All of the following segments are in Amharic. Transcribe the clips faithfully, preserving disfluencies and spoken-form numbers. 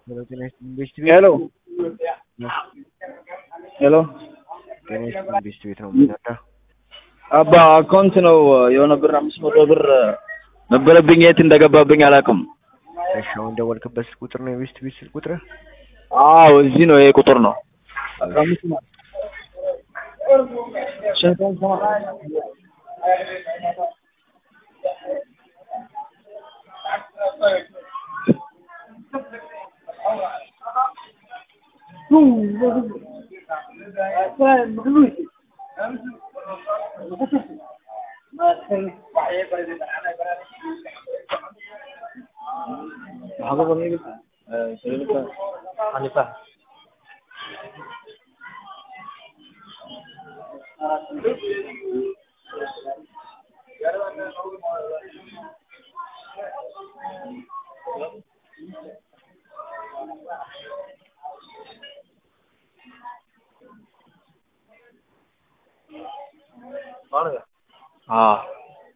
Pero tienes investigate. Hello. Hello. Tienes investigate ነው ምናዳ አባ አካውንት ነው የሆነ ብር አምስት መቶ ብር ነበረብኝ የት እንደገባብኝ አላውቅም። እሺ አሁን ደወልክበት ስልክ ቁጥር ነው ኢንቨስቲጌት ስልክ ቁጥር? አዎ እዚህ ነው ይሄ ቁጥር ነው። አስራ አምስት ነው። ሸንተን ሰማ هذا بني سيلك حنيفة हाँ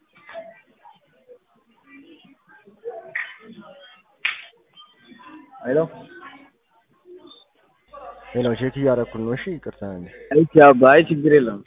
हेलो ሌላው ቼክ እያደረኩ ነው። እሺ ይቅርታ ነኝ። እሺ አባ አይ ችግር የለም።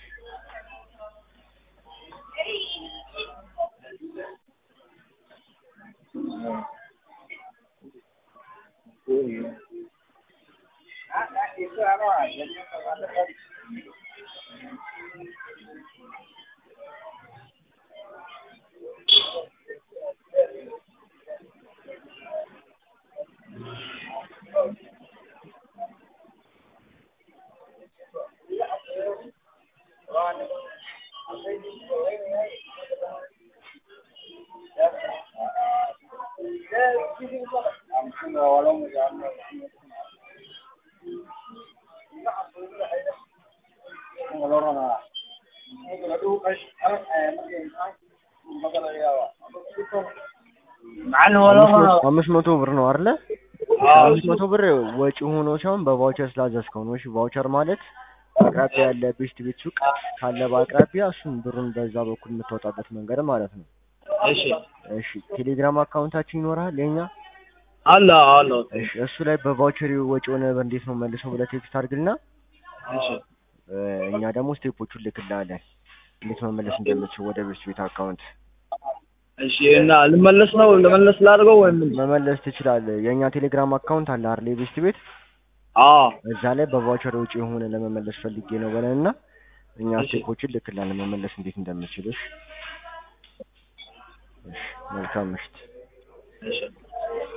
አምስት መቶ ብር ነው አይደለ? አምስት መቶ ብር ወጪ ሆኖ ሲሆን በቫውቸር ስላዘዝከው ነው። እሺ ቫውቸር ማለት አቅራቢያ ያለ ቤስት ቤት ሱቅ ካለ በአቅራቢያ እሱን ብሩን በዛ በኩል የምታወጣበት መንገድ ማለት ነው። እሺ እሺ ቴሌግራም አካውንታችን ይኖርሃል የኛ? አለ አለ። እሺ እሱ ላይ በቫውቸር ወጪ ሆነ እንዴት ነው መልሰው ብለህ ቴክስት አድርግልና እሺ እኛ ደግሞ ስቴፖቹን ልክልሃለን እንዴት መመለስ እንደምትችል ወደ ቤስት ቤት አካውንት። እሺ እና ልመለስ ነው ልመለስ ላድርገው ወይም መመለስ ትችላለህ። የኛ ቴሌግራም አካውንት አለ አይደል ቤስት ቤት? አዎ እዛ ላይ በቫውቸር ወጪ የሆነ ለመመለስ ፈልጌ ነው በለንና እኛ ስቴፖችን ልክልሃለን መመለስ እንዴት እንደምትችል። እሺ መልካም ምሽት። እሺ